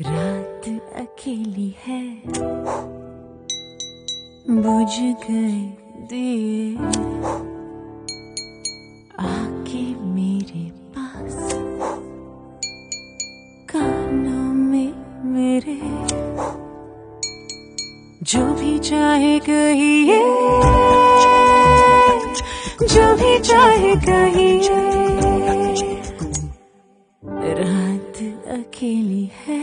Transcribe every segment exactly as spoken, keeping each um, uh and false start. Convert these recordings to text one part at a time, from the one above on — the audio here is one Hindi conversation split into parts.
रात अकेली है, बुझ गए दिए, आके मेरे पास कानों में मेरे, जो भी चाहे कहिए, जो भी चाहे कहिए, रात अकेली है।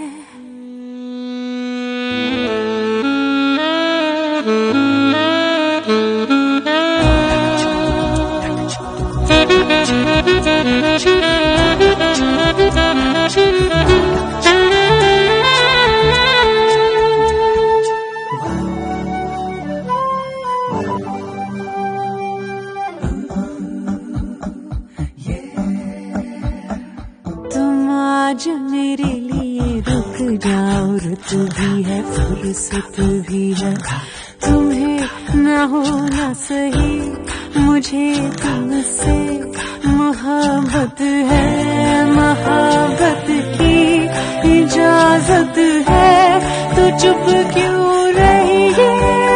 तुम आज मेरे लिए रुक जाओ, रुत भी है फुर्सत भी है, तुम्हें न होना सही, मुझे तुमसे मोहब्बत है, मोहब्बत की इजाजत है, तो चुप क्यों रही है,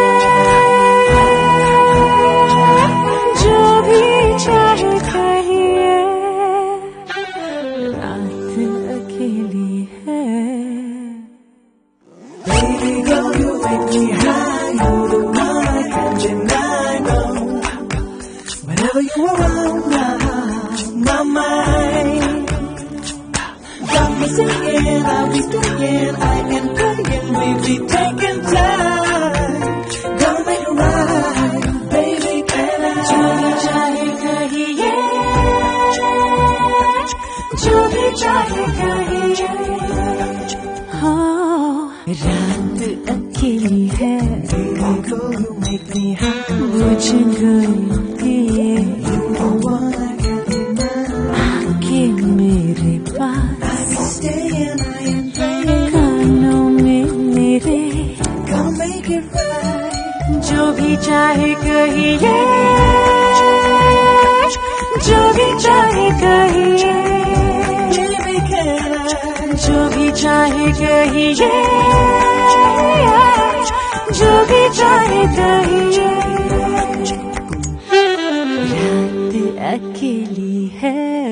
जो भी चाहे कहिए, रात अकेली है। Baby girl, you make me high, you're the one I can't deny, no. Whenever you're around, my mind got me singing, I'll be staying, I am praying, we'll be taking time, gonna make it right, baby, can I? जो भी चाहे कहिए, जो भी चाहे कहिए, हो रात अकेली है, Baby girl, you make me high, बुझ गई दिए, you're the one I can't deny, आके मेरे पास I'll be staying, I am praying, कानों में मेरे, gonna make it right. जो भी चाहे कहिए, जो भी चाहे कहिए, Baby, can I? जो भी चाहे कहिए, जो भी चाहे कहिए, रात अकेली है।